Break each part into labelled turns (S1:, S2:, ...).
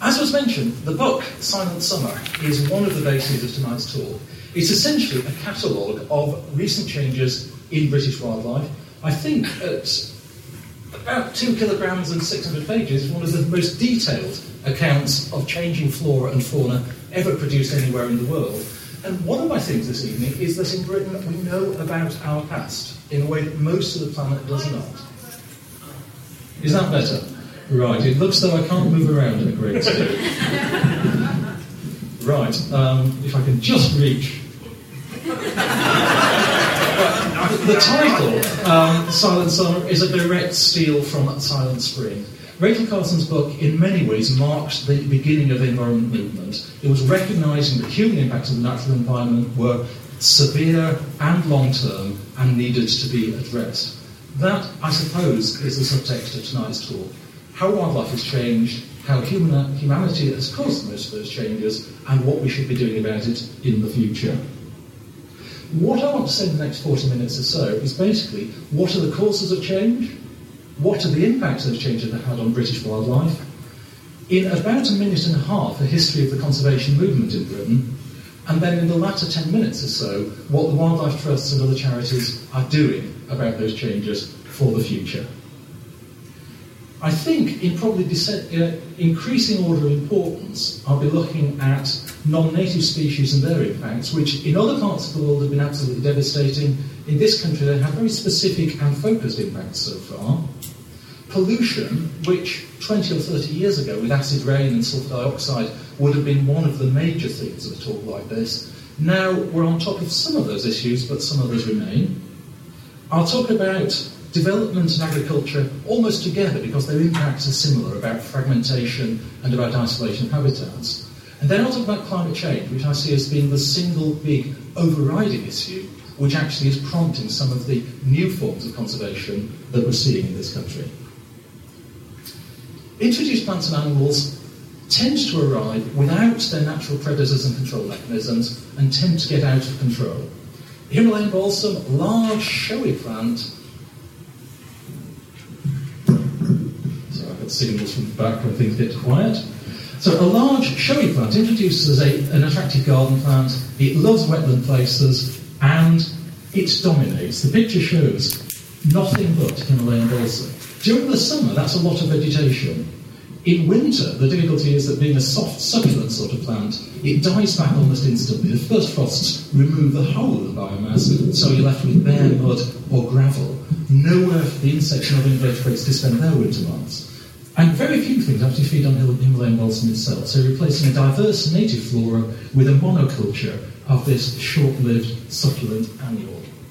S1: As was mentioned, the book, Silent Summer, is one of the bases of tonight's talk. It's essentially a catalogue of recent changes in British wildlife. I think at about 2 kilograms and 600 pages, one of the most detailed accounts of changing flora and fauna ever produced anywhere in the world. And one of my things this evening is that in Britain we know about our past in a way that most of the planet does not. Is that better? Right, it looks though I can't move around at a great speed. Right, if I can just reach. The title, Silent Summer, is a direct steal from Silent Spring. Rachel Carson's book, in many ways, marked the beginning of the environment movement. It was recognising that human impacts on the natural environment were severe and long-term and needed to be addressed. That, I suppose, is the subtext of tonight's talk. How wildlife has changed, how humanity has caused most of those changes, and what we should be doing about it in the future. What I want to say in the next 40 minutes or so is basically, what are the causes of change? What are the impacts those changes have had on British wildlife? In about a minute and a half, a history of the conservation movement in Britain, and then in the latter 10 minutes or so, what the wildlife trusts and other charities are doing about those changes for the future. I think, in probably increasing order of importance, I'll be looking at non-native species and their impacts, which in other parts of the world have been absolutely devastating. In this country, they have very specific and focused impacts so far. Pollution, which 20 or 30 years ago, with acid rain and sulfur dioxide, would have been one of the major themes of a talk like this. Now we're on top of some of those issues, but some others remain. I'll talk about development and agriculture almost together because their impacts are similar, about fragmentation and about isolation of habitats. And then I'll talk about climate change, which I see as being the single big overriding issue, which actually is prompting some of the new forms of conservation that we're seeing in this country. Introduced plants and animals tend to arrive without their natural predators and control mechanisms and tend to get out of control. Himalayan balsam, large showy plant. So I've got signals from the back when things get quiet. So a large showy plant introduced as an attractive garden plant. It loves wetland places and it dominates. The picture shows nothing but Himalayan balsam. During the summer, that's a lot of vegetation. In winter, the difficulty is that being a soft, succulent sort of plant, it dies back almost instantly. The first frosts remove the whole of the biomass, so you're left with bare mud or gravel. Nowhere for the insects and other invertebrates to spend their winter months. And very few things actually feed on Himalayan balsam itself, so replacing a diverse native flora with a monoculture of this short-lived, succulent annual.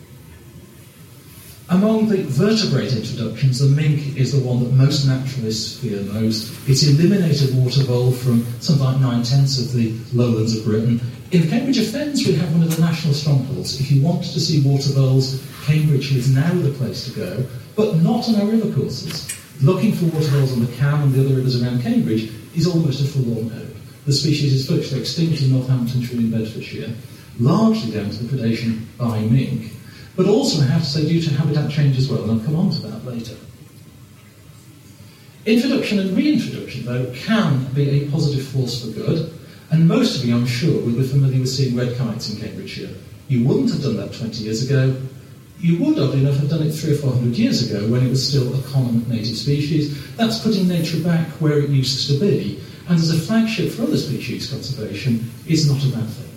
S1: Among the vertebrate introductions, the mink is the one that most naturalists fear most. It's eliminated water vole from something like 9/10 of the lowlands of Britain. In the Cambridgeshire Fens, we have one of the national strongholds. If you want to see water voles, Cambridge is now the place to go, but not on our river courses. Looking for water voles on the Cam and the other rivers around Cambridge is almost a forlorn hope. The species is virtually extinct in Northamptonshire and Bedfordshire, largely down to the predation by mink, but also, I have to say, due to habitat change as well, and I'll come on to that later. Introduction and reintroduction, though, can be a positive force for good, and most of you, I'm sure, will be familiar with seeing red kites in Cambridgeshire. You wouldn't have done that 20 years ago. You would, oddly enough, have done it 300 or 400 years ago when it was still a common native species. That's putting nature back where it used to be, and as a flagship for other species conservation, is not a bad thing.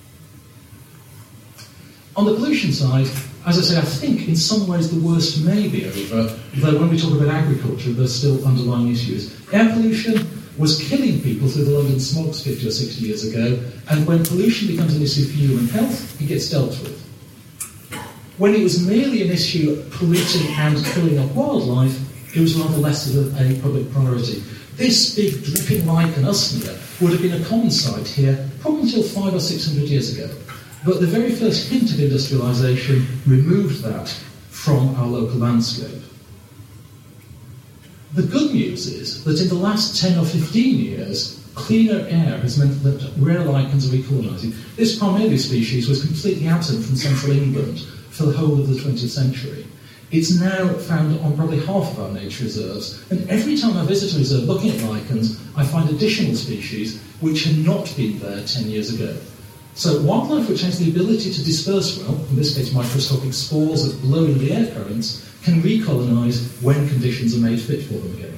S1: On the pollution side, as I say, I think in some ways the worst may be over, though when we talk about agriculture, there's still underlying issues. Air pollution was killing people through the London smogs 50 or 60 years ago, and when pollution becomes an issue for human health, it gets dealt with. When it was merely an issue polluting and killing off wildlife, it was rather less of a public priority. This big dripping lichen usnea would have been a common sight here probably until 500 or 600 years ago. But the very first hint of industrialisation removed that from our local landscape. The good news is that in the last 10 or 15 years, cleaner air has meant that rare lichens are recolonising. This Parmelia species was completely absent from central England for the whole of the 20th century. It's now found on probably half of our nature reserves, and every time I visit a reserve looking at lichens, I find additional species which had not been there 10 years ago. So wildlife which has the ability to disperse well, in this case microscopic spores that blow in the air currents, can recolonise when conditions are made fit for them again.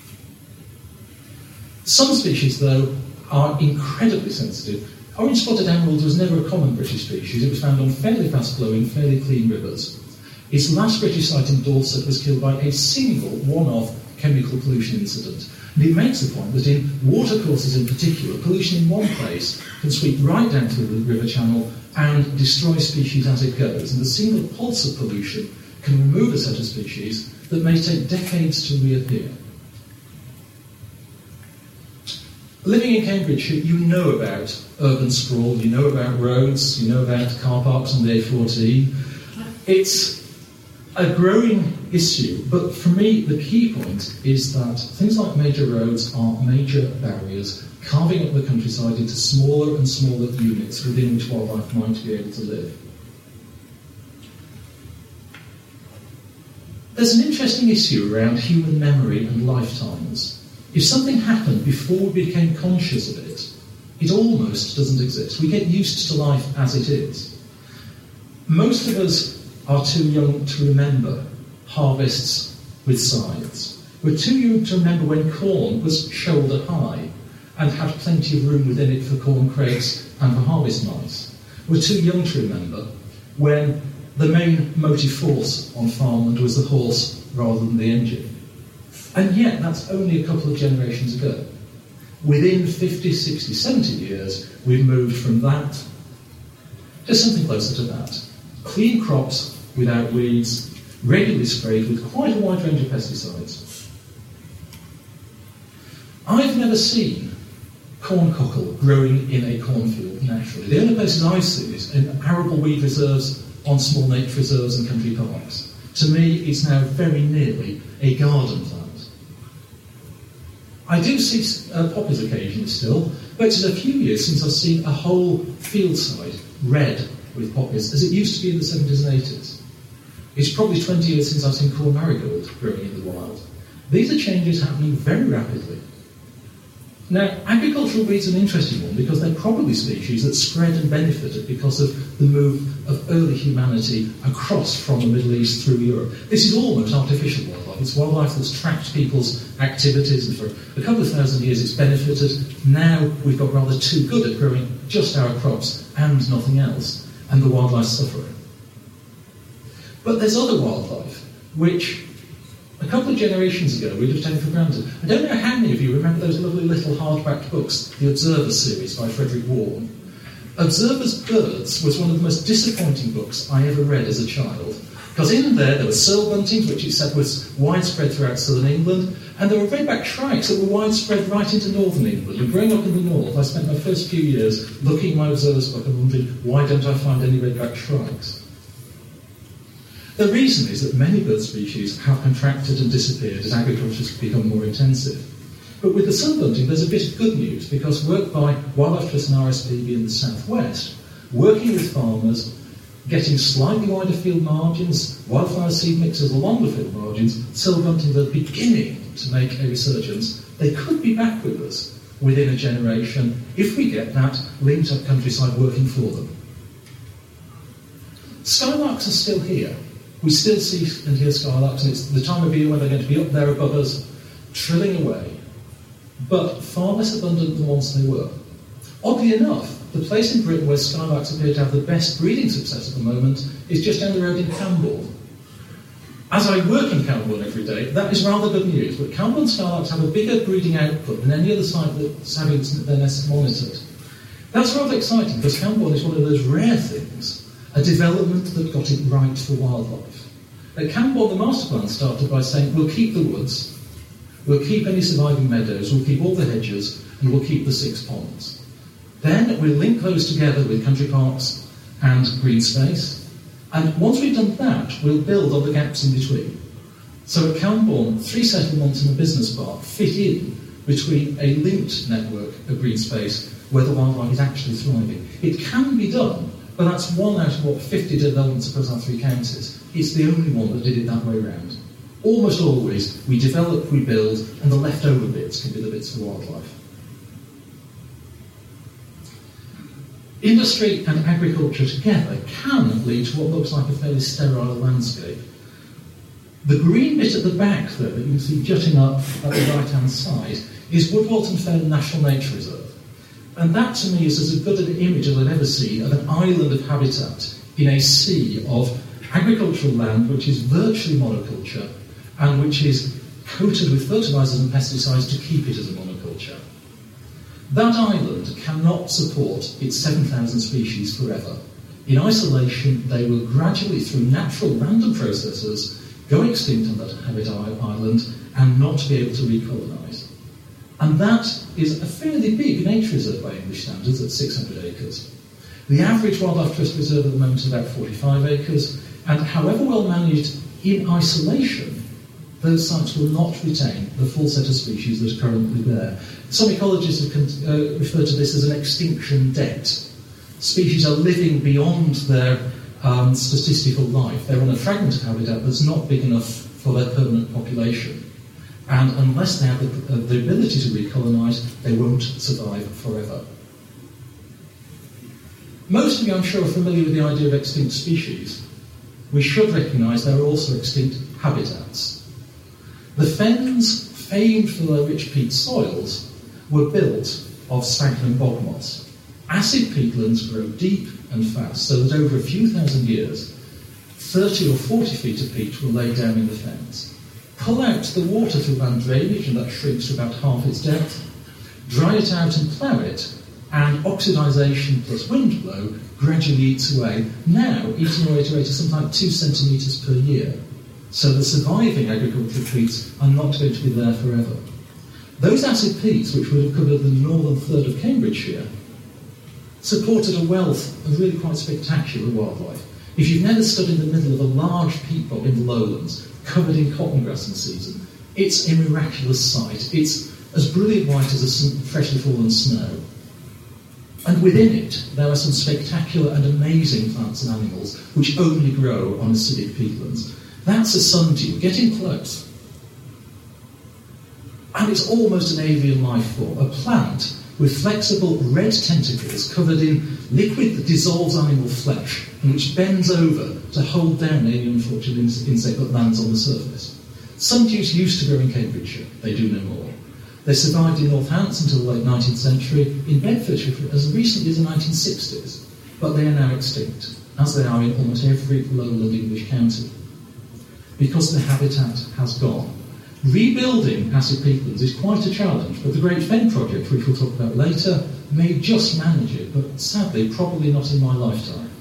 S1: Some species, though, are incredibly sensitive. Orange-spotted emerald was never a common British species. It was found on fairly fast-flowing, fairly clean rivers. Its last British site in Dorset was killed by a single one-off chemical pollution incident. And it makes the point that in watercourses in particular, pollution in one place can sweep right down through the river channel and destroy species as it goes. And a single pulse of pollution can remove a set of species that may take decades to reappear. Living in Cambridgeshire, you know about urban sprawl, you know about roads, you know about car parks on the A14. It's a growing issue, but for me the key point is that things like major roads are major barriers, carving up the countryside into smaller and smaller units within which wildlife might be able to live. There's an interesting issue around human memory and lifetimes. If something happened before we became conscious of it, it almost doesn't exist. We get used to life as it is. Most of us are too young to remember harvests with scythes. We're too young to remember when corn was shoulder high and had plenty of room within it for corn crakes and for harvest mice. We're too young to remember when the main motive force on farmland was the horse rather than the engine. And yet, that's only a couple of generations ago. Within 50, 60, 70 years, we've moved from that to something closer to that. Clean crops without weeds, regularly sprayed with quite a wide range of pesticides. I've never seen corn cockle growing in a cornfield naturally. The only places I've seen is in arable weed reserves, on small nature reserves and country parks. To me, it's now very nearly a garden plant. I do see poppies occasionally still, but it's a few years since I've seen a whole field side red with poppies, as it used to be in the 70s and 80s. It's probably 20 years since I've seen corn marigold growing in the wild. These are changes happening very rapidly. Now, agricultural weeds are an interesting one because they're probably species that spread and benefited because of the move of early humanity across from the Middle East through Europe. This is almost artificial wildlife. It's wildlife that's tracked people's activities, and for a couple of thousand years it's benefited. Now we've got rather too good at growing just our crops and nothing else, and the wildlife's suffering. But there's other wildlife which a couple of generations ago we'd have taken for granted. I don't know how many of you remember those lovely little hardback books, the Observer series by Frederick Warne. Observer's Birds was one of the most disappointing books I ever read as a child, because in there were searle buntings, which it said was widespread throughout southern England, and there were redback shrikes that were widespread right into northern England. And growing up in the north, I spent my first few years looking at my Observer's book and wondering, why don't I find any redback shrikes? The reason is that many bird species have contracted and disappeared as agriculture has become more intensive. But with the sunbunting, there's a bit of good news, because work by Wildlife Trust and RSPB in the southwest, working with farmers, getting slightly wider field margins, wildflower seed mixes along the field margins, sunbunting are beginning to make a resurgence. They could be back with us within a generation if we get that linked up countryside working for them. Skylarks are still here. We still see and hear skylarks, and it's the time of year when they're going to be up there above us, trilling away, but far less abundant than once they were. Oddly enough, the place in Britain where skylarks appear to have the best breeding success at the moment is just down the road in Cambourne. As I work in Cambourne every day, that is rather good news, but Cambourne skylarks have a bigger breeding output than any other site that's having their nests monitored. That's rather exciting, because Cambourne is one of those rare things, a development that got it right for wildlife. At Cambourne, the master plan started by saying, we'll keep the woods, we'll keep any surviving meadows, we'll keep all the hedges, and we'll keep the 6 ponds. Then we'll link those together with country parks and green space, and once we've done that, we'll build on the gaps in between. So at Cambourne, 3 settlements and a business park fit in between a linked network of green space where the wildlife is actually thriving. It can be done, but that's 1 out of 50 developments across our 3 counties. it's the only one that did it that way round. Almost always, we develop, we build, and the leftover bits can be the bits for wildlife. Industry and agriculture together can lead to what looks like a fairly sterile landscape. The green bit at the back, though, that you can see jutting up at the right-hand side, is Woodwalton Fen National Nature Reserve. And that, to me, is as good an image as I've ever seen of an island of habitat in a sea of agricultural land which is virtually monoculture and which is coated with fertilisers and pesticides to keep it as a monoculture. That island cannot support its 7,000 species forever. In isolation, they will gradually, through natural random processes, go extinct on that island and not be able to recolonise. And that is a fairly big nature reserve by English standards at 600 acres. The average wildlife trust reserve at the moment is about 45 acres, and however well managed in isolation, those sites will not retain the full set of species that are currently there. Some ecologists have referred to this as an extinction debt. Species are living beyond their statistical life. They're on a fragment of habitat that's not big enough for their permanent population. And unless they have the ability to recolonise, they won't survive forever. Most of you, I'm sure, are familiar with the idea of extinct species. We should recognise there are also extinct habitats. The fens, famed for their rich peat soils, were built of sphagnum bog moss. Acid peatlands grow deep and fast, so that over a few thousand years, 30 or 40 feet of peat were laid down in the fens. Pull out the water through land drainage, and that shrinks to about half its depth. Dry it out and plough it, and oxidisation plus wind blow gradually eats away, now eating away to something like 2 centimetres per year. So the surviving agricultural peats are not going to be there forever. Those acid peats, which would have covered the northern third of Cambridgeshire, supported a wealth of really quite spectacular wildlife. If you've never stood in the middle of a large peat bog in the lowlands, covered in cotton grass in season, it's a miraculous sight. It's as brilliant white as a freshly fallen snow. And within it, there are some spectacular and amazing plants and animals which only grow on acidic peatlands. That's a sundew, getting close. And it's almost an avian life form, a plant with flexible red tentacles covered in liquid that dissolves animal flesh and which bends over to hold down any unfortunate insect that lands on the surface. Sundews used to grow in Cambridgeshire, they do no more. They survived in Northants until the late 19th century, in Bedfordshire as recently as the 1960s, but they are now extinct, as they are in almost every lowland English county, because the habitat has gone. Rebuilding acid peatlands is quite a challenge, but the Great Fen Project, which we'll talk about later, may just manage it, but sadly, probably not in my lifetime.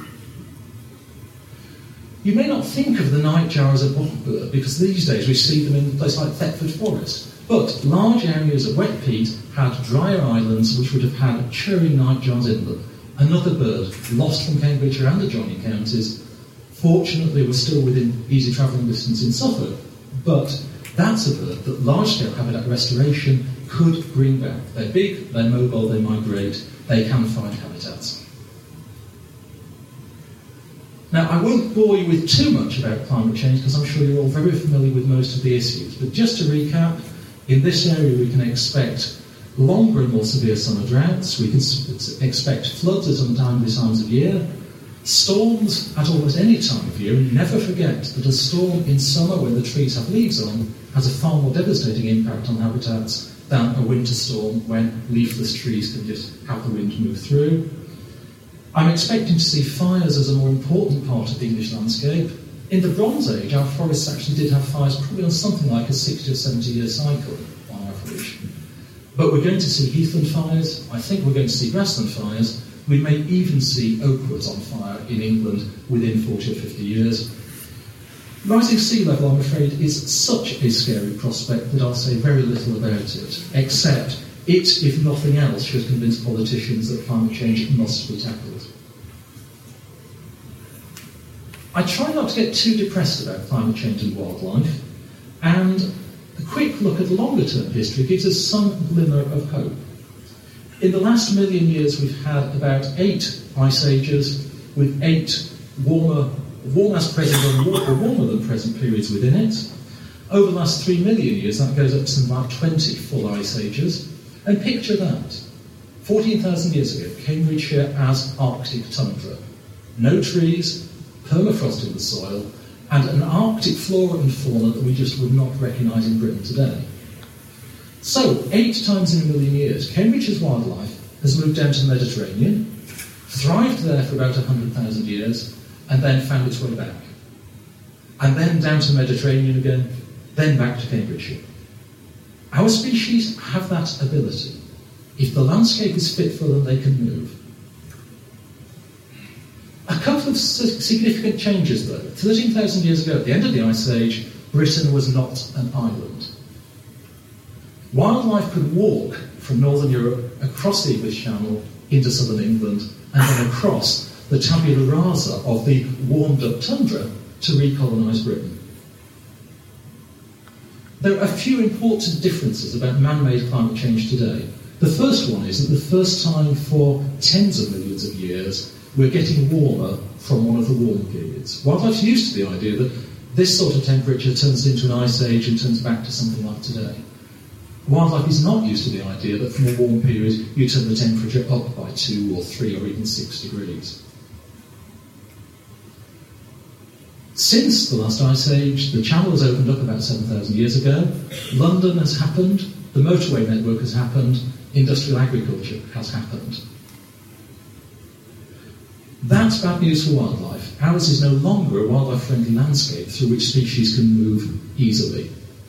S1: You may not think of the nightjar as a bogbird, because these days we see them in a place like Thetford Forest, but large areas of wet peat had drier islands which would have had churring nightjars in them. Another bird, lost from Cambridgeshire and adjoining counties, fortunately was still within easy travelling distance in Suffolk, but that's a bird that large-scale habitat restoration could bring back. They're big, they're mobile, they migrate, they can find habitats. Now, I won't bore you with too much about climate change because I'm sure you're all very familiar with most of the issues, but just to recap, in this area we can expect longer and more severe summer droughts, we can expect floods at untimely times of year, storms at almost any time of year, and never forget that a storm in summer when the trees have leaves on has a far more devastating impact on habitats than a winter storm when leafless trees can just have the wind move through. I'm expecting to see fires as a more important part of the English landscape. In the Bronze Age, our forests actually did have fires probably on something like a 60 or 70 year cycle on average. But we're going to see heathland fires, I think we're going to see grassland fires, we may even see oak woods on fire in England within 40 or 50 years. Rising sea level, I'm afraid, is such a scary prospect that I'll say very little about it, except it, if nothing else, should convince politicians that climate change must be tackled. I try not to get too depressed about climate change and wildlife, and a quick look at longer-term history gives us some glimmer of hope. In the last million years, we've had about 8 ice ages with 8 warmer warm as present or warmer than present periods within it. Over the last 3 million years, that goes up to something like 20 full ice ages. And picture that. 14,000 years ago, Cambridgeshire as Arctic tundra. No trees, permafrost in the soil, and an Arctic flora and fauna that we just would not recognise in Britain today. So, 8 times in a million years, Cambridgeshire's wildlife has moved down to the Mediterranean, thrived there for about 100,000 years, and then found its way back. And then down to the Mediterranean again, then back to Cambridgeshire. Our species have that ability. If the landscape is fit for them, they can move. A couple of significant changes, though. 13,000 years ago, at the end of the Ice Age, Britain was not an island. Wildlife could walk from northern Europe across the English Channel into southern England and then across the tabula rasa of the warmed-up tundra to recolonise Britain. There are a few important differences about man-made climate change today. The first one is that the first time for tens of millions of years, we're getting warmer from one of the warm periods. Wildlife's used to the idea that this sort of temperature turns into an ice age and turns back to something like today. Wildlife is not used to the idea that from a warm period you turn the temperature up by 2 or 3 or even 6 degrees. Since the last ice age, the Channel has opened up about 7,000 years ago. London has happened, the motorway network has happened, industrial agriculture has happened. That's bad news for wildlife. Ours is no longer a wildlife-friendly landscape through which species can move easily.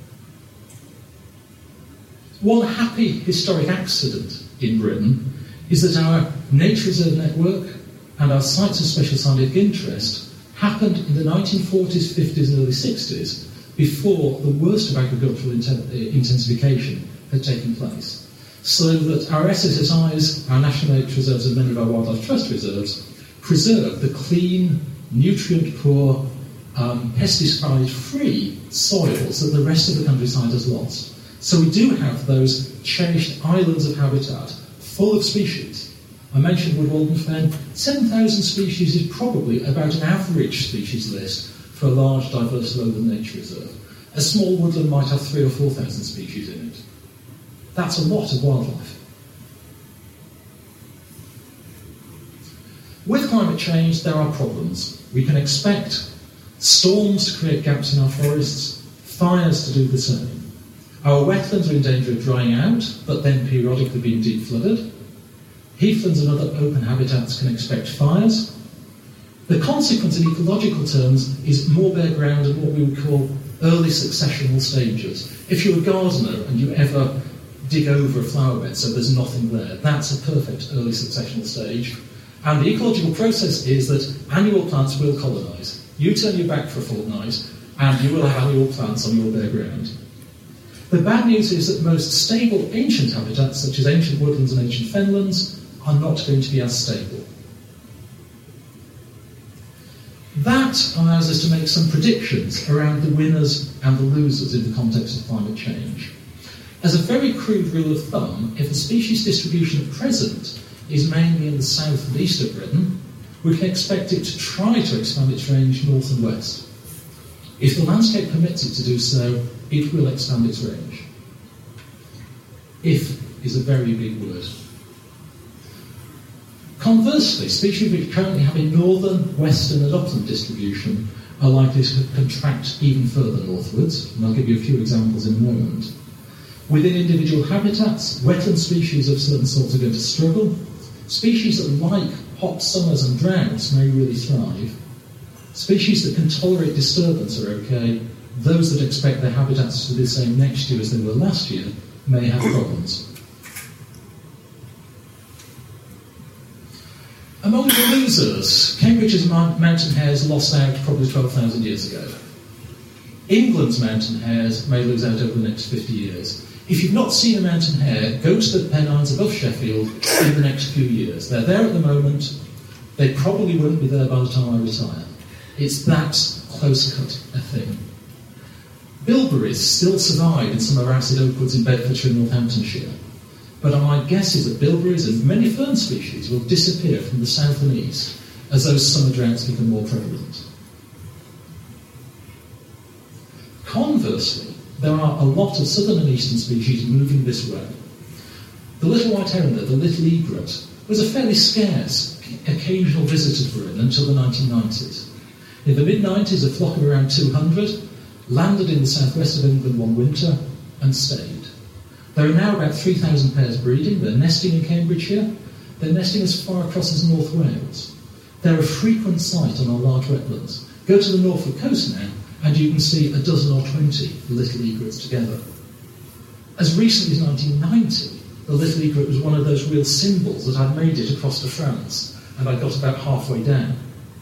S1: One happy historic accident in Britain is that our nature reserve network and our sites of special scientific interest happened in the 1940s, 50s and early 60s before the worst of agricultural intensification had taken place. So that our SSSIs, our national nature reserves and many of our wildlife trust reserves preserve the clean, nutrient-poor, pesticide-free soils that the rest of the countryside has lost. So we do have those cherished islands of habitat full of species. I mentioned wood-walden fen. 7,000 species is probably about an average species list for a large, diverse lowland nature reserve. A small woodland might have 3,000 or 4,000 species in it. That's a lot of wildlife. With climate change, there are problems. We can expect storms to create gaps in our forests, fires to do the same. Our wetlands are in danger of drying out, but then periodically being deep flooded. Heathlands and other open habitats can expect fires. The consequence in ecological terms is more bare ground and what we would call early successional stages. If you're a gardener and you ever dig over a flower bed so there's nothing there, that's a perfect early successional stage. And the ecological process is that annual plants will colonise. You turn your back for a fortnight and you will have annual plants on your bare ground. The bad news is that most stable ancient habitats, such as ancient woodlands and ancient fenlands, are not going to be as stable. That allows us to make some predictions around the winners and the losers in the context of climate change. As a very crude rule of thumb, if the species distribution at present is mainly in the south and east of Britain, we can expect it to try to expand its range north and west. If the landscape permits it to do so, it will expand its range. If is a very big word. Conversely, species which currently have a northern, western and upland distribution are likely to contract even further northwards, and I'll give you a few examples in a moment. Within individual habitats, wetland species of certain sorts are going to struggle. Species that like hot summers and droughts may really thrive. Species that can tolerate disturbance are okay. Those that expect their habitats to be the same next year as they were last year may have problems. Among the losers, Cambridge's mountain hares lost out probably 12,000 years ago. England's mountain hares may lose out over the next 50 years. If you've not seen a mountain hare, go to the Pennines above Sheffield in the next few years. They're there at the moment. They probably won't be there by the time I retire. It's that close-cut a thing. Bilberries still survive in some of our acid oak woods in Bedfordshire and Northamptonshire. But my guess is that bilberries and many fern species will disappear from the south and east as those summer droughts become more prevalent. Conversely, there are a lot of southern and eastern species moving this way. The little white heron, the little egret, was a fairly scarce, occasional visitor to Britain until the 1990s. In the mid-90s, a flock of around 200 landed in the southwest of England one winter and stayed. There are now about 3,000 pairs breeding. They're nesting in Cambridgeshire. They're nesting as far across as North Wales. They're a frequent sight on our large wetlands. Go to the Norfolk coast now, and you can see a dozen or 20 little egrets together. As recently as 1990, the little egret was one of those real symbols that I'd made it across to France, and I got about halfway down.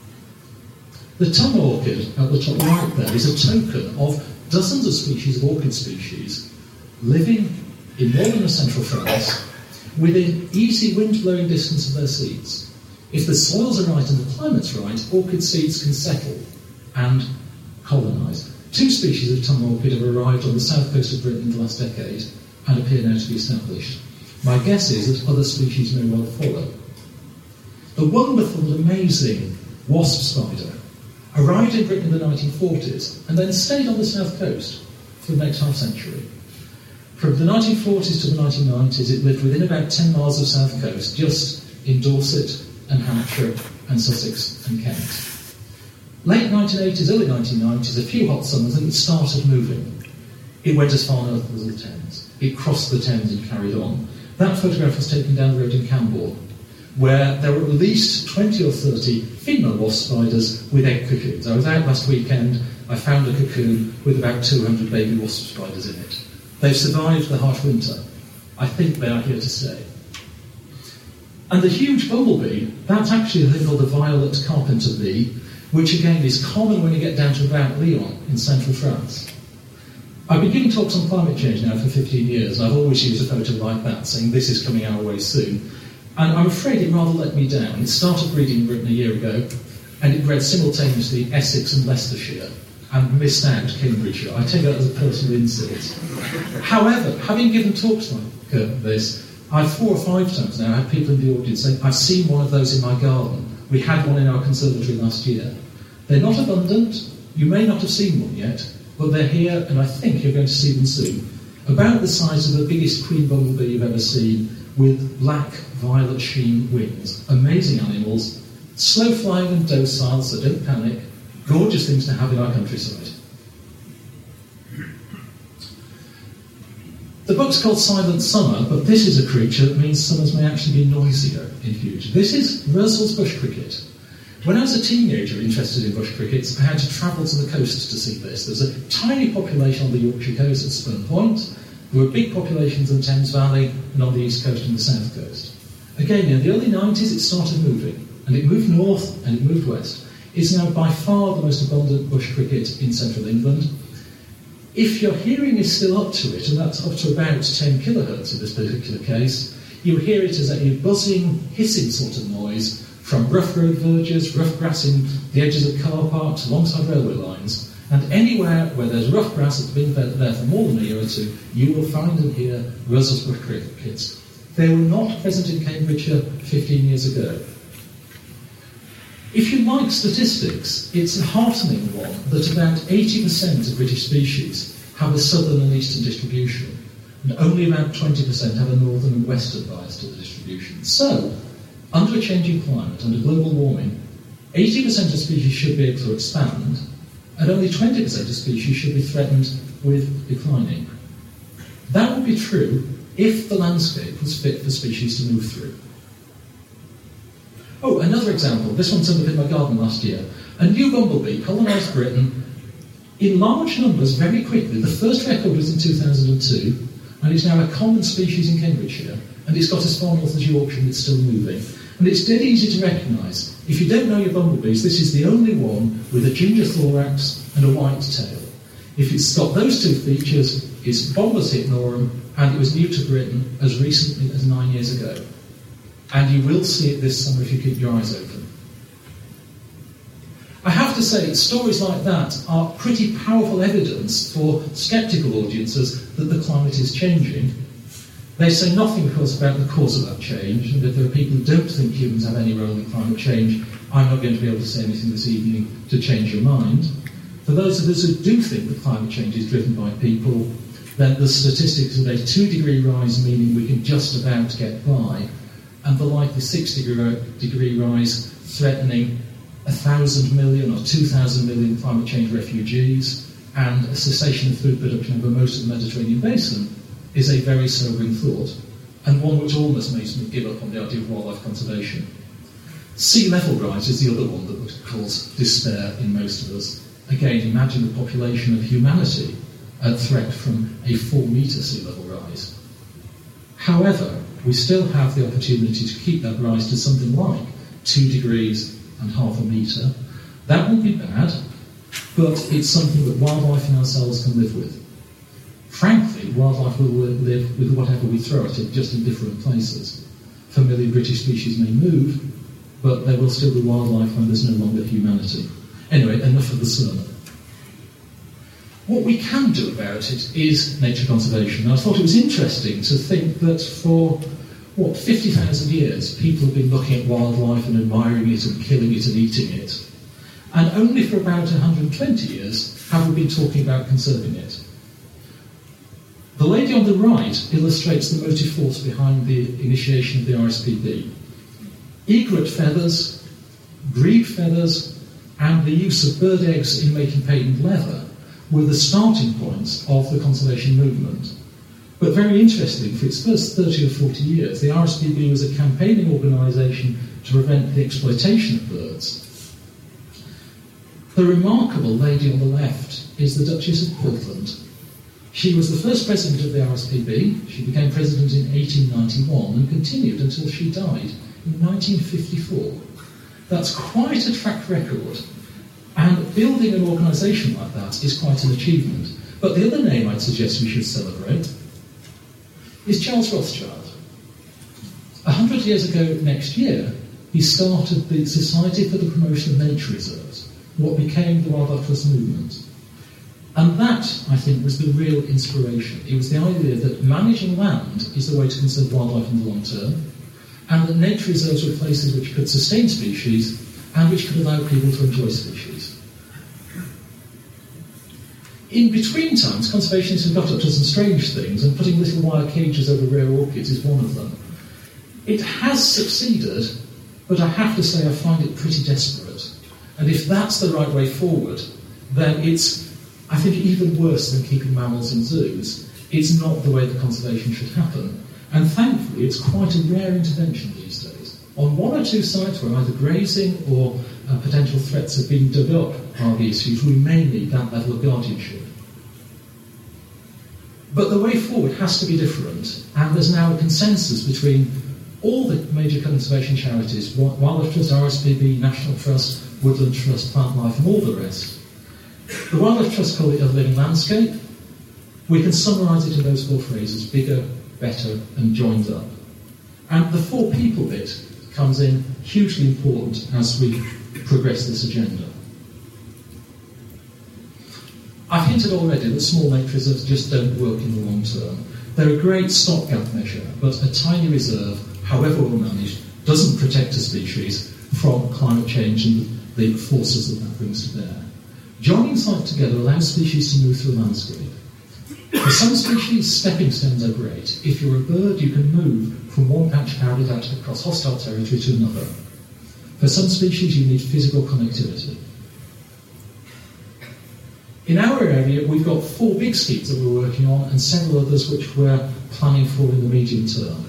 S1: The tongue orchid at the top right there is a token of dozens of species of orchid species living in northern and central France within easy wind-blowing distance of their seeds. If the soils are right and the climate's right, orchid seeds can settle and colonise. 2 species of tongue orchid have arrived on the south coast of Britain in the last decade and appear now to be established. My guess is that other species may well follow. The wonderful and amazing wasp spider arrived in Britain in the 1940s and then stayed on the south coast for the next half-century. From the 1940s to the 1990s, it lived within about 10 miles of south coast, just in Dorset and Hampshire and Sussex and Kent. Late 1980s, early 1990s, a few hot summers, and it started moving. It went as far north as the Thames. It crossed the Thames and carried on. That photograph was taken down the road in Camborne, where there were at least 20 or 30 female wasp spiders with egg cocoons. I was out last weekend, I found a cocoon with about 200 baby wasp spiders in it. They've survived the harsh winter. I think they are here to stay. And the huge bumblebee, that's actually a thing called the violet carpenter bee, which again is common when you get down to about Lyon in central France. I've been giving talks on climate change now for 15 years, and I've always used a photo like that, saying this is coming our way soon. And I'm afraid it rather let me down. It started breeding in Britain a year ago, and it bred simultaneously Essex and Leicestershire, and missed out Cambridgeshire. I take that as a personal insult. However, having given talks like this, I've 4 or 5 times now had people in the audience say, I've seen one of those in my garden. We had one in our conservatory last year. They're not abundant. You may not have seen one yet, but they're here, and I think you're going to see them soon. About the size of the biggest queen bumblebee you've ever seen, with black, violet sheen wings. Amazing animals, slow flying and docile, so don't panic. Gorgeous things to have in our countryside. The book's called Silent Summer, but this is a creature that means summers may actually be noisier in future. This is Roessel's bush cricket. When I was a teenager interested in bush crickets, I had to travel to the coast to see this. There's a tiny population on the Yorkshire coast at Spurn Point. There were big populations in the Thames Valley and on the east coast and the south coast. Again, in the early 90s, it started moving, and it moved north and it moved west. It's now by far the most abundant bush cricket in central England. If your hearing is still up to it, and that's up to about 10 kilohertz in this particular case, you hear it as a buzzing, hissing sort of noise from rough road verges, rough grass in the edges of car parks, alongside railway lines, and anywhere where there's rough grass that's been there for more than a year or two, you will find and hear Roessel's bush crickets. They were not present in Cambridgeshire 15 years ago. If you like statistics, it's a heartening one that about 80% of British species have a southern and eastern distribution, and only about 20% have a northern and western bias to the distribution. So, under a changing climate, under global warming, 80% of species should be able to expand, and only 20% of species should be threatened with declining. That would be true if the landscape was fit for species to move through. Oh, another example. This one turned up in my garden last year. A new bumblebee colonised Britain in large numbers very quickly. The first record was in 2002, and it's now a common species in Cambridgeshire, and it's got as far north as Yorkshire, and it's still moving. And it's dead easy to recognise. If you don't know your bumblebees, this is the only one with a ginger thorax and a white tail. If it's got those 2 features, it's Bombus hypnorum, and it was new to Britain as recently as 9 years ago. And you will see it this summer if you keep your eyes open. I have to say, stories like that are pretty powerful evidence for sceptical audiences that the climate is changing. They say nothing, of course, about the cause of that change, and if there are people who don't think humans have any role in climate change, I'm not going to be able to say anything this evening to change your mind. For those of us who do think that climate change is driven by people, then the statistics of a 2-degree rise meaning we can just about get by, and the likely 6-degree rise threatening 1,000 million or 2,000 million climate change refugees, and a cessation of food production over most of the Mediterranean basin is a very sobering thought, and one which almost makes me give up on the idea of wildlife conservation. Sea level rise is the other one that would cause despair in most of us. Again, imagine the population of humanity at threat from a 4-metre sea level rise. However, we still have the opportunity to keep that rise to something like 2 degrees and half a metre. That will be bad, but it's something that wildlife and ourselves can live with. Frankly, wildlife will live with whatever we throw at it, just in different places. Familiar British species may move, but there will still be wildlife when there's no longer humanity. Anyway, enough of the sermon. What we can do about it is nature conservation. I thought it was interesting to think that for, 50,000 years, people have been looking at wildlife and admiring it and killing it and eating it. And only for about 120 years have we been talking about conserving it. The lady on the right illustrates the motive force behind the initiation of the RSPB. Egret feathers, grebe feathers, and the use of bird eggs in making patent leather were the starting points of the conservation movement. But very interestingly, for its first 30 or 40 years, the RSPB was a campaigning organisation to prevent the exploitation of birds. The remarkable lady on the left is the Duchess of Portland. She was the first president of the RSPB. She became president in 1891 and continued until she died in 1954. That's quite a track record, and building an organisation like that is quite an achievement. But the other name I'd suggest we should celebrate is Charles Rothschild. 100 years ago next year, he started the Society for the Promotion of Nature Reserves, what became the Wildlife Trust movement. And that, I think, was the real inspiration. It was the idea that managing land is the way to conserve wildlife in the long term, and that nature reserves were places which could sustain species and which could allow people to enjoy species. In between times, conservationists have got up to some strange things, and putting little wire cages over rare orchids is one of them. It has succeeded, but I have to say I find it pretty desperate. And if that's the right way forward, then it's, I think, even worse than keeping mammals in zoos. It's not the way that conservation should happen. And thankfully, it's quite a rare intervention these days. On 1 or 2 sites where either grazing or potential threats have been dug up by the issues, we may need that level of guardianship. But the way forward has to be different, and there's now a consensus between all the major conservation charities, Wildlife Trust, RSPB, National Trust, Woodland Trust, Plant Life, and all the rest. The Wildlife Trust call it a living landscape. We can summarise it in those 4 phrases: bigger, better, and joined up. And the 4 people bit comes in hugely important as we progress this agenda. I've hinted already that small nature reserves just don't work in the long term. They're a great stopgap measure, but a tiny reserve, however well managed, doesn't protect a species from climate change and the forces that brings to bear. Joining sites together allows species to move through a landscape. For some species, stepping stones are great. If you're a bird, you can move from one patch of habitat across hostile territory to another. For some species, you need physical connectivity. In our area, we've got 4 big schemes that we're working on and several others which we're planning for in the medium term.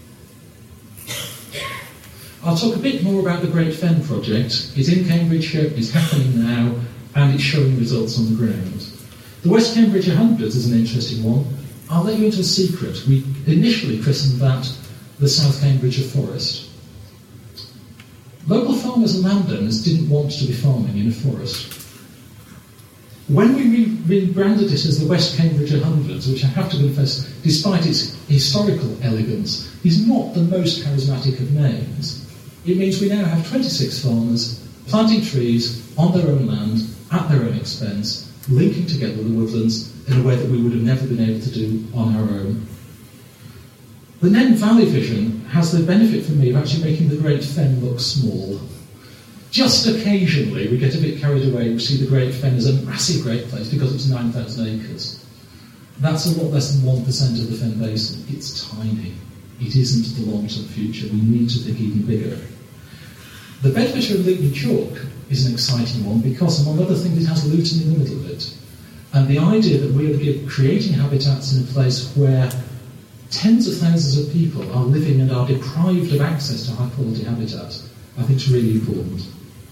S1: I'll talk a bit more about the Great Fen project. It's in Cambridgeshire, it's happening now, and it's showing results on the ground. The West Cambridgeshire Hundreds is an interesting one. I'll let you into a secret. We initially christened that the South Cambridgeshire Forest. Local farmers and landowners didn't want to be farming in a forest. When we rebranded it as the West Cambridgeshire Hundreds, which I have to confess, despite its historical elegance, is not the most charismatic of names, it means we now have 26 farmers planting trees on their own land, at their own expense, linking together the woodlands in a way that we would have never been able to do on our own. The Nen Valley vision has the benefit for me of actually making the Great Fen look small. Just occasionally we get a bit carried away. We see the Great Fen as a massive Great Place because it's 9,000 acres. That's a lot less than 1% of the Fen Basin. It's tiny. It isn't the long-term future. We need to think even bigger. The Bedfordshire and Luton Chalk is an exciting one because, among other things, it has Luton in the middle of it. And the idea that we are creating habitats in a place where tens of thousands of people are living and are deprived of access to high-quality habitat, I think is really important.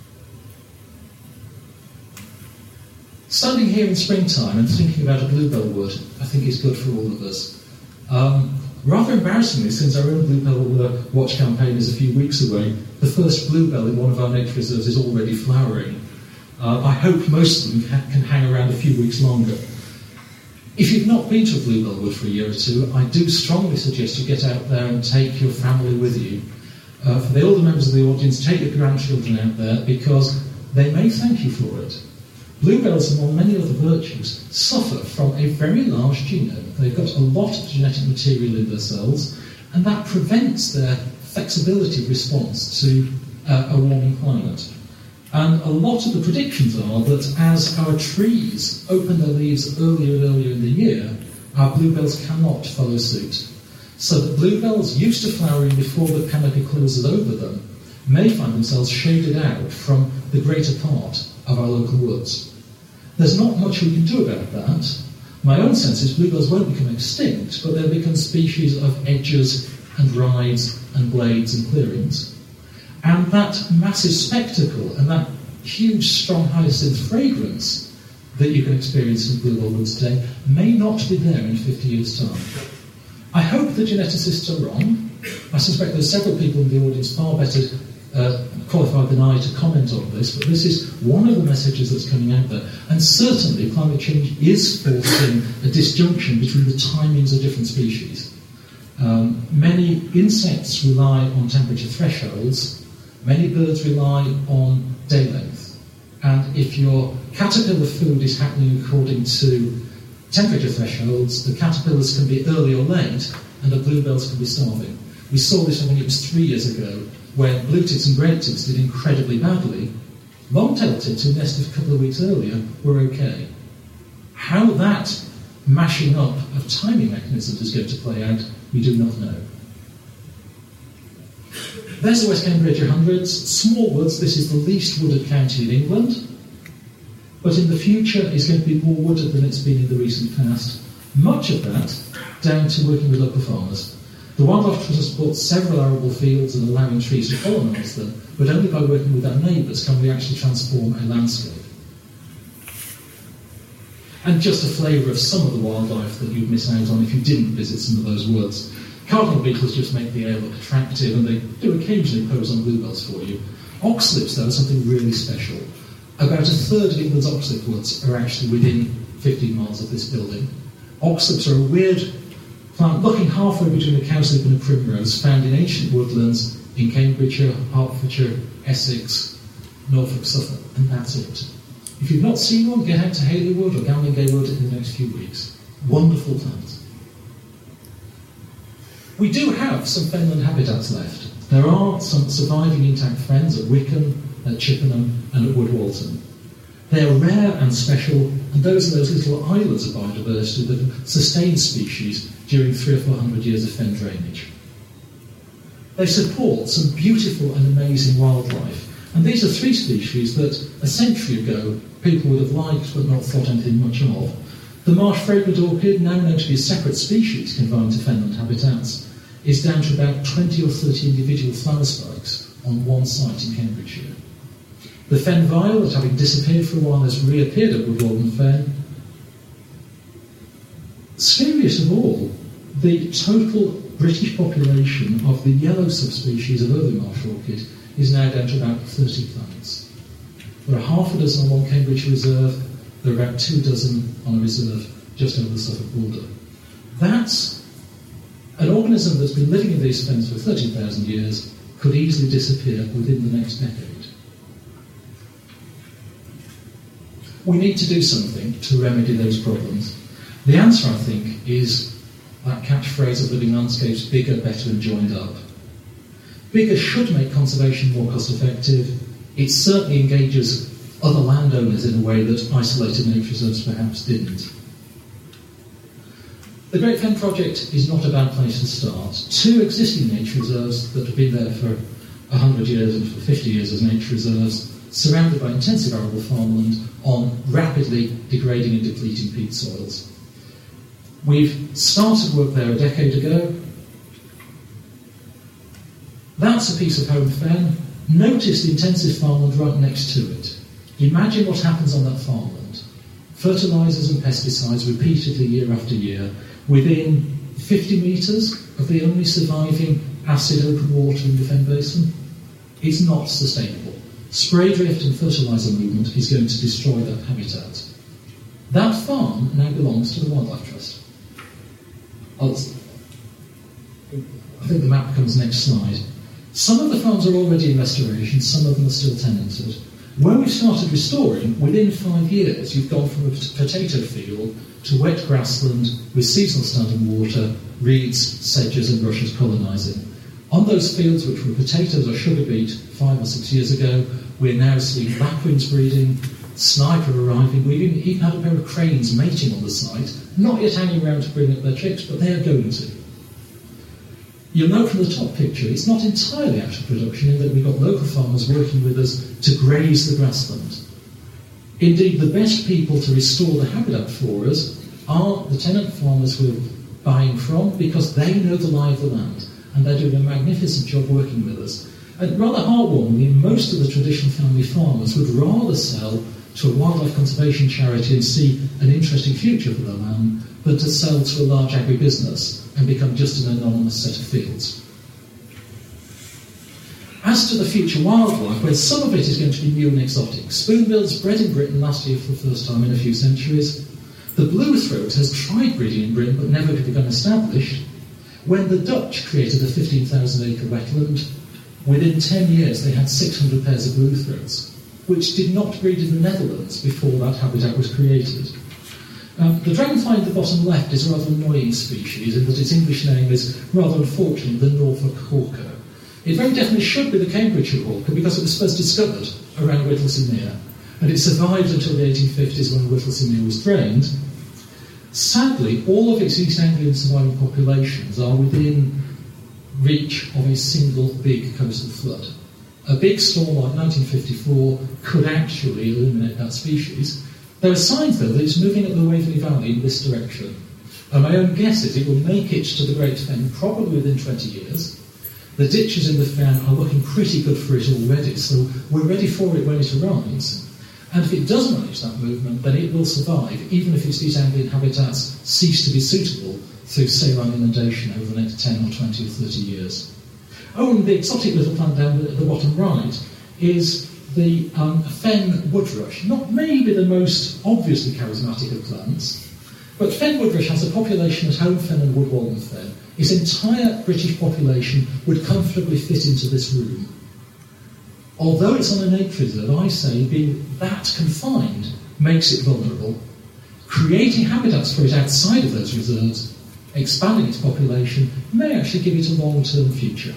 S1: Standing here in springtime and thinking about a bluebell wood, I think is good for all of us. Rather embarrassingly, since our own Bluebell Watch campaign is a few weeks away, the first bluebell in one of our nature reserves is already flowering. I hope most of them can hang around a few weeks longer. If you've not been to a bluebell wood for a year or two, I do strongly suggest you get out there and take your family with you. For the older members of the audience, take your grandchildren out there because they may thank you for it. Bluebells, among many other virtues, suffer from a very large genome. They've got a lot of genetic material in their cells, and that prevents their flexibility of response to a warming climate. And a lot of the predictions are that as our trees open their leaves earlier and earlier in the year, our bluebells cannot follow suit. So that bluebells used to flowering before the canopy closes over them may find themselves shaded out from the greater part of our local woods. There's not much we can do about that. My own sense is bluebells won't become extinct, but they'll become species of edges and rides and glades and clearings. And that massive spectacle and that huge, strong hyacinth fragrance that you can experience in bluebell woods today may not be there in 50 years' time. I hope the geneticists are wrong. I suspect there's several people in the audience far better qualified than I to comment on this, but this is one of the messages that's coming out there. And certainly climate change is forcing a disjunction between the timings of different species. Many insects rely on temperature thresholds, many birds rely on day length. And if your caterpillar food is happening according to temperature thresholds, the caterpillars can be early or late, and the bluebells can be starving. We saw this, I think it was 3 years ago, when blue tits and great tits did incredibly badly. Long-tailed tits, who nested a couple of weeks earlier, were okay. How that mashing up of timing mechanisms is going to play out, we do not know. There's the West Cambridgeshire Hundreds. Small woods, this is the least wooded county in England, but in the future it's going to be more wooded than it's been in the recent past. Much of that down to working with local farmers. The Wildlife Trust has bought several arable fields and allowing trees to colonise them, but only by working with our neighbours can we actually transform a landscape. And just a flavour of some of the wildlife that you'd miss out on if you didn't visit some of those woods. Cardinal beetles just make the air look attractive, and they do occasionally pose on bluebells for you. Oxlips, though, are something really special. About a third of England's oxlip woods are actually within 15 miles of this building. Oxlips are a weird plant looking halfway between a cowslip and a primrose, found in ancient woodlands in Cambridgeshire, Hertfordshire, Essex, Norfolk, Suffolk, and that's it. If you've not seen one, get out to Hayleywood or Gamlingay Wood in the next few weeks. Wonderful plants. We do have some fenland habitats left. There are some surviving intact fens at Wickham, at Chippenham, and at Woodwalton. They are rare and special, and those are those little islands of biodiversity that have sustained species during 300 or 400 years of fen drainage. They support some beautiful and amazing wildlife, and these are three species that a century ago people would have liked but not thought anything much of. The marsh fragrant orchid, now known to be a separate species confined to fenland habitats, is down to about 20 or 30 individual flower spikes on one site in Cambridgeshire. The fen violet, having disappeared for a while, has reappeared at Woodwalden Fen. Scariest of all, the total British population of the yellow subspecies of early marsh orchid is now down to about 30 plants. There are half a dozen on one Cambridge reserve. There are about 2 dozen on a reserve just over the Suffolk border. That's an organism that's been living in these fens for 30,000 years could easily disappear within the next decade. We need to do something to remedy those problems. The answer, I think, is that catchphrase of living landscapes: bigger, better and joined up. Bigger should make conservation more cost effective. It certainly engages other landowners in a way that isolated nature reserves perhaps didn't. The Great Fen Project is not a bad place to start. 2 existing nature reserves that have been there for 100 years and for 50 years as nature reserves, surrounded by intensive arable farmland on rapidly degrading and depleting peat soils. We've started work there a decade ago. That's a piece of home fen. Notice the intensive farmland right next to it. Imagine what happens on that farmland. Fertilisers and pesticides repeatedly year after year, within 50 metres of the only surviving acid open water in the Fen Basin. It's not sustainable. Spray drift and fertiliser movement is going to destroy that habitat. That farm now belongs to the Wildlife Trust. I think the map comes next slide. Some of the farms are already in restoration, some of them are still tenanted. Where we've started restoring, within 5 years, you've gone from a potato field to wet grassland with seasonal standing water, reeds, sedges and rushes colonising. On those fields which were potatoes or sugar beet 5 or 6 years ago, we're now seeing lapwings breeding, sniper arriving. We've even had a pair of cranes mating on the site, not yet hanging around to bring up their chicks, but they are going to. You'll note from the top picture, it's not entirely out of production in that we've got local farmers working with us to graze the grassland. Indeed, the best people to restore the habitat for us are the tenant farmers we're buying from, because they know the lie of the land, and they're doing a magnificent job working with us. And rather heartwarmingly, most of the traditional family farmers would rather sell to a wildlife conservation charity and see an interesting future for their land than to sell to a large agribusiness and become just an anonymous set of fields. As to the future wildlife, well, some of it is going to be new and exotic. Spoonbills bred in Britain last year for the first time in a few centuries. The blue throat has tried breeding in Britain but never become established. When the Dutch created a 15,000-acre wetland, within 10 years they had 600 pairs of blue throats, which did not breed in the Netherlands before that habitat was created. The dragonfly in the bottom left is a rather annoying species in that its English name is, rather unfortunately, the Norfolk hawker. It very definitely should be the Cambridgeshire hawker because it was first discovered around Whittlesea Mere, and it survived until the 1850s when Whittlesea Mere was drained. Sadly, all of its East Anglian surviving populations are within reach of a single big coastal flood. A big storm like 1954 could actually eliminate that species. There are signs, though, that it's moving up the Waveney Valley in this direction. And my own guess is it will make it to the Great Fen probably within 20 years. The ditches in the fen are looking pretty good for it already, so we're ready for it when it arrives. And if it does manage that movement, then it will survive, even if its East Anglian habitats cease to be suitable through saline inundation over the next 10 or 20 or 30 years. Oh, and the exotic little plant down at the bottom right is the fen woodrush. Not maybe the most obviously charismatic of plants, but fen woodrush has a population at Home Fen and Woodwalden Fen. Its entire British population would comfortably fit into this room. Although it's on a nature reserve, I say being that confined makes it vulnerable. Creating habitats for it outside of those reserves, expanding its population, may actually give it a long-term future.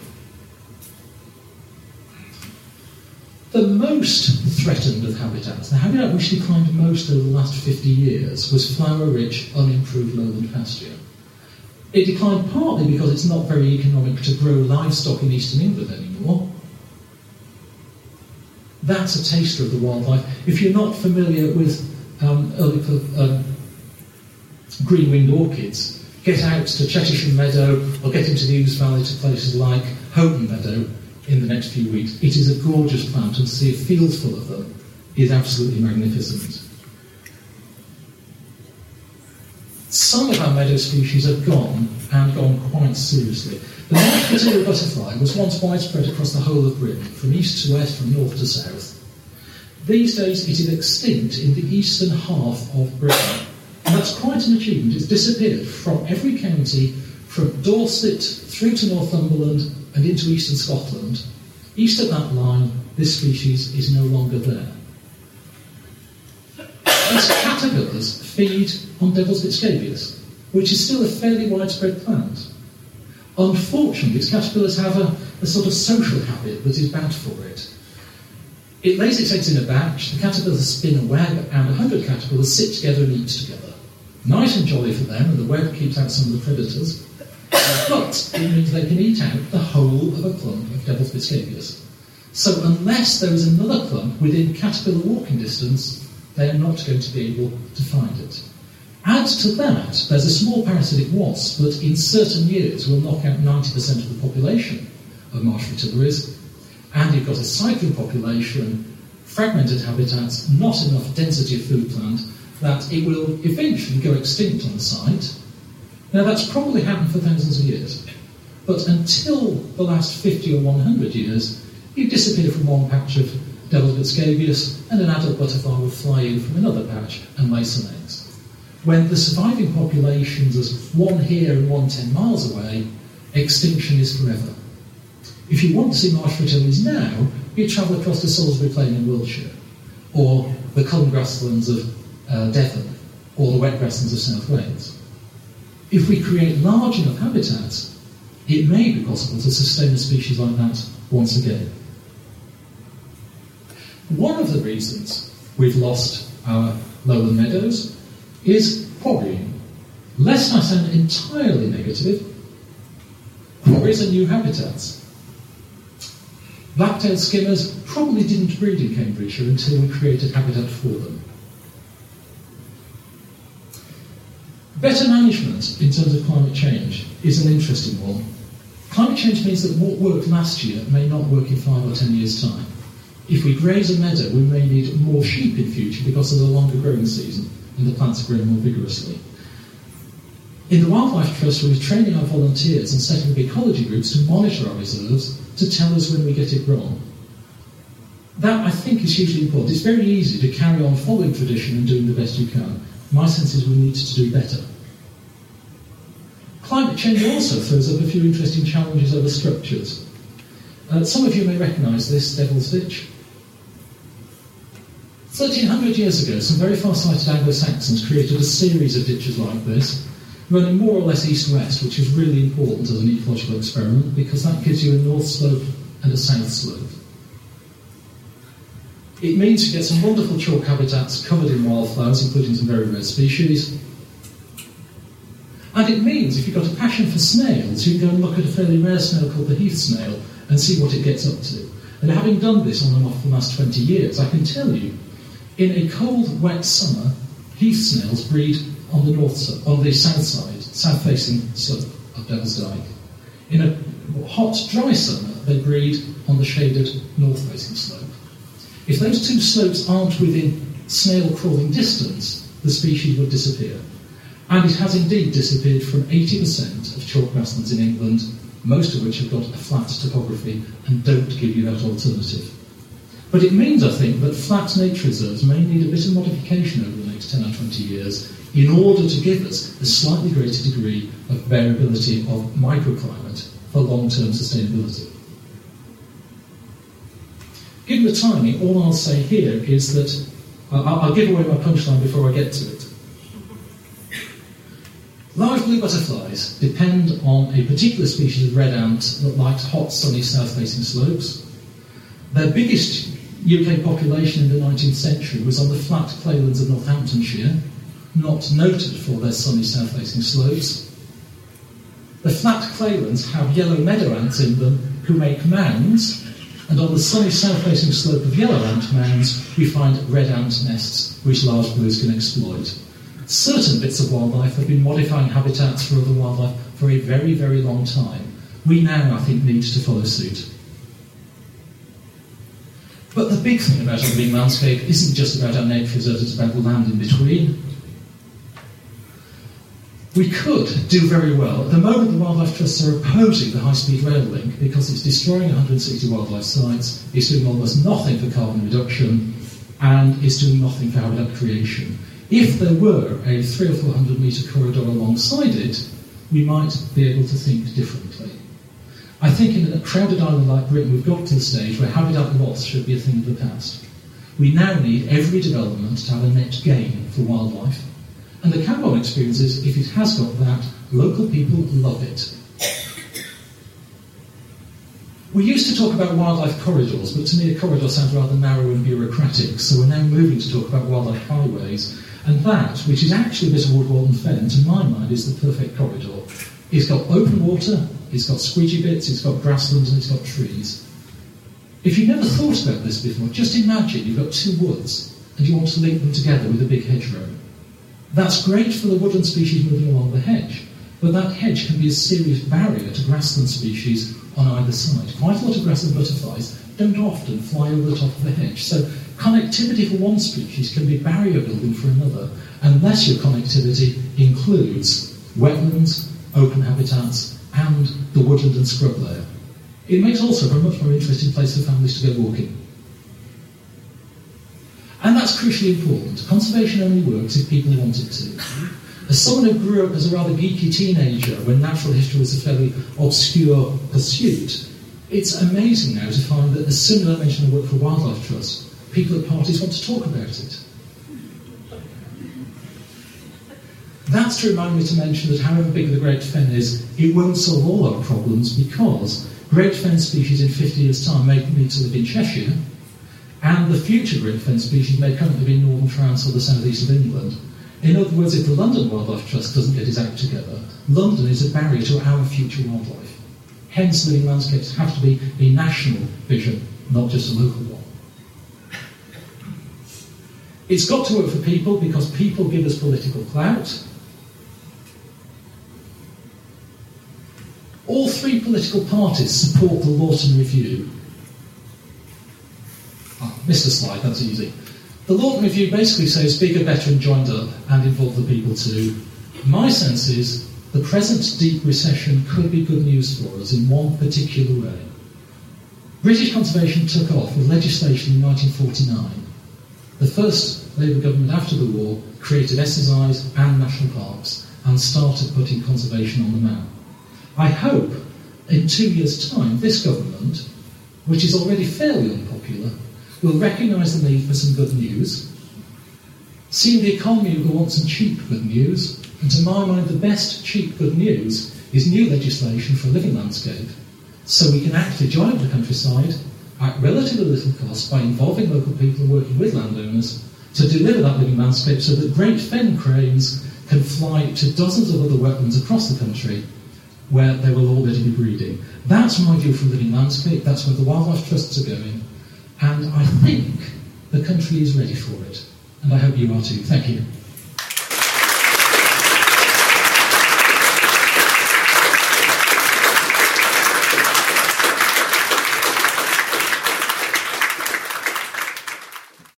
S1: The most threatened of habitats, the habitat which declined most over the last 50 years, was flower-rich, unimproved lowland pasture. It declined partly because it's not very economic to grow livestock in eastern England anymore. That's a taster of the wildlife. If you're not familiar with green-winged orchids, get out to Cheshire Meadow or get into the Ouse Valley to places like Houghton Meadow in the next few weeks. It is a gorgeous plant, and to see a field full of them is absolutely magnificent. Some of our meadow species have gone, and gone quite seriously. The North Material butterfly was once widespread across the whole of Britain, from east to west, from north to south. These days it is extinct in the eastern half of Britain, and that's quite an achievement. It's disappeared from every county, from Dorset through to Northumberland and into eastern Scotland. East of that line, this species is no longer there. Its caterpillars feed on Devil's Bit scabious, which is still a fairly widespread plant. Unfortunately, its caterpillars have a sort of social habit that is bad for it. It lays its eggs in a batch, the caterpillars spin a web, and 100 caterpillars sit together and eat together. Nice and jolly for them, and the web keeps out some of the predators. But it means they can eat out the whole of a clump of Devil's bit scabious. So unless there is another clump within caterpillar walking distance, they are not going to be able to find it. Add to that, there's a small parasitic wasp that in certain years will knock out 90% of the population of marsh fritillaries, and you've got a cycling population, fragmented habitats, not enough density of food plant, that it will eventually go extinct on the site. Now that's probably happened for thousands of years, but until the last 50 or 100 years, you disappear from one patch of Devil's bit scabious, and an adult butterfly will fly in from another patch and lay some eggs. When the surviving populations is one here and one 10 miles away, extinction is forever. If you want to see marsh fritillaries now, you travel across to Salisbury Plain in Wiltshire, or the cullen grasslands of Devon, or the wet grasslands of South Wales. If we create large enough habitats, it may be possible to sustain a species like that once again. One of the reasons we've lost our lowland meadows is quarrying. Lest I sound entirely negative, quarries are new habitats. Black-tailed skimmers probably didn't breed in Cambridgeshire until we created habitat for them. Better management in terms of climate change is an interesting one. Climate change means that what worked last year may not work in 5 or 10 years' time. If we graze a meadow, we may need more sheep in future because there's a longer growing season and the plants are growing more vigorously. In the Wildlife Trust, we're training our volunteers and setting up ecology groups to monitor our reserves to tell us when we get it wrong. That, I think, is hugely important. It's very easy to carry on following tradition and doing the best you can. My sense is we need to do better. Climate change also throws up a few interesting challenges over structures. Some of you may recognise this Devil's Ditch. 1300 years ago, some very far-sighted Anglo-Saxons created a series of ditches like this, running more or less east-west, which is really important as an ecological experiment because that gives you a north slope and a south slope. It means you get some wonderful chalk habitats covered in wildflowers, including some very rare species. And it means if you've got a passion for snails, you can go and look at a fairly rare snail called the heath snail and see what it gets up to. And having done this on and off for the last 20 years, I can tell you, in a cold, wet summer, heath snails breed on the south side, south-facing slope of Devil's Dyke. In a hot, dry summer, they breed on the shaded north-facing slope. If those two slopes aren't within snail-crawling distance, the species would disappear. And it has indeed disappeared from 80% of chalk grasslands in England, most of which have got a flat topography and don't give you that alternative. But it means, I think, that flat nature reserves may need a bit of modification over the next 10 or 20 years in order to give us a slightly greater degree of variability of microclimate for long-term sustainability. Given the timing, all I'll say here is that I'll give away my punchline before I get to it. Large blue butterflies depend on a particular species of red ant that likes hot, sunny, south-facing slopes. Their biggest UK population in the 19th century was on the flat claylands of Northamptonshire, not noted for their sunny, south-facing slopes. The flat claylands have yellow meadow ants in them who make mounds, and on the sunny, south-facing slope of yellow ant mounds, we find red ant nests which large blues can exploit. Certain bits of wildlife have been modifying habitats for other wildlife for a very, very long time. We now, I think, need to follow suit. But the big thing about our green landscape isn't just about our nature reserves, it's about the land in between. We could do very well. At the moment, the Wildlife Trusts are opposing the high-speed rail link because it's destroying 160 wildlife sites, it's doing almost nothing for carbon reduction, and it's doing nothing for habitat creation. If there were a 300 or 400 metre corridor alongside it, we might be able to think differently. I think in a crowded island like Britain, we've got to the stage where habitat loss should be a thing of the past. We now need every development to have a net gain for wildlife. And the Camborne experience is, if it has got that, local people love it. We used to talk about wildlife corridors, but to me a corridor sounds rather narrow and bureaucratic, so we're now moving to talk about wildlife highways. And that, which is actually a bit of Wood Walton Fen, to my mind is the perfect corridor. It's got open water, it's got squidgy bits, it's got grasslands and it's got trees. If you've never thought about this before, just imagine you've got two woods and you want to link them together with a big hedgerow. That's great for the woodland species moving along the hedge, but that hedge can be a serious barrier to grassland species on either side. Quite a lot of grassland butterflies don't often fly over the top of the hedge, so connectivity for one species can be barrier building for another, unless your connectivity includes wetlands, open habitats, and the woodland and scrub layer. It makes also for a much more interesting place for families to go walking. And that's crucially important. Conservation only works if people want it to. As someone who grew up as a rather geeky teenager when natural history was a fairly obscure pursuit, it's amazing now to find that as soon as I mention the work for Wildlife Trust, people at parties want to talk about it. That's to remind me to mention that however big the Great Fen is, it won't solve all our problems because Great Fen species in 50 years' time may need to live in Cheshire, and the future Great Fen species may currently be in Northern France or the southeast of England. In other words, if the London Wildlife Trust doesn't get its act together, London is a barrier to our future wildlife. Hence, living landscapes have to be a national vision, not just a local one. It's got to work for people because people give us political clout. All three political parties support the Lawton Review. Missed a slide, that's easy. The Lawton Review basically says bigger, better and joined up and involve the people too. My sense is the present deep recession could be good news for us in one particular way. British conservation took off with legislation in 1949. The first Labour government after the war created SSIs and national parks and started putting conservation on the map. I hope in 2 years' time this government, which is already fairly unpopular, will recognise the need for some good news, see the economy who wants some cheap good news, and to my mind the best cheap good news is new legislation for a living landscape, so we can actually join up the countryside at relatively little cost by involving local people and working with landowners to deliver that living landscape so that Great Fen cranes can fly to dozens of other wetlands across the country where they will already be breeding. That's my view for living landscape, that's where the wildlife trusts are going, and I think the country is ready for it. And I hope you are too. Thank you.